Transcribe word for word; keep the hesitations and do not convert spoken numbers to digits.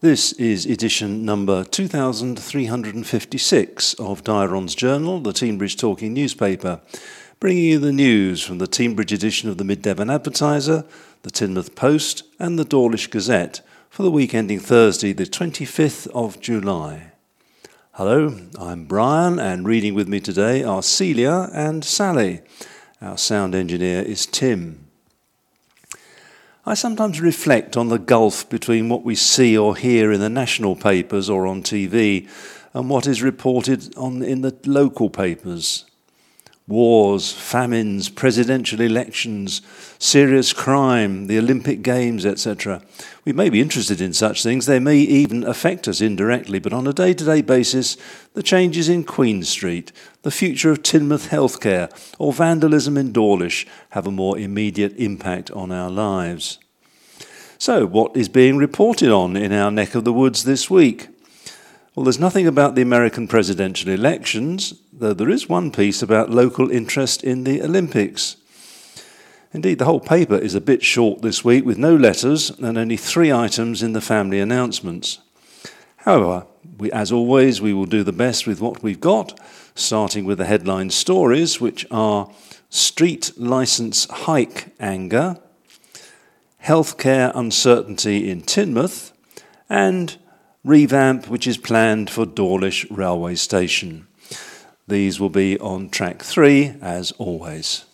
This is edition number two thousand three hundred fifty-six of Dairon's Journal, the Teignbridge Talking newspaper, bringing you the news from the Teignbridge edition of the Mid Devon Advertiser, the Teignmouth Post and the Dawlish Gazette for the week ending Thursday, the twenty-fifth of July. Hello, I'm Brian, and reading with me today are Celia and Sally. Our sound engineer is Tim. I sometimes reflect on the gulf between what we see or hear in the national papers or on T V and what is reported on in the local papers. Wars, famines, presidential elections, serious crime, the Olympic Games, et cetera. We may be interested in such things, they may even affect us indirectly, but on a day-to-day basis, the changes in Queen Street, the future of Teignmouth healthcare, or vandalism in Dawlish have a more immediate impact on our lives. So, what is being reported on in our neck of the woods this week? Well, there's nothing about the American presidential elections, though there is one piece about local interest in the Olympics. Indeed, the whole paper is a bit short this week with no letters and only three items in the family announcements. However, we, as always, we will do the best with what we've got, starting with the headline stories, which are Street Licence Hike Anger, Healthcare Uncertainty in Teignmouth, and Revamp which is planned for Dawlish Railway Station. These will be on track three, as always.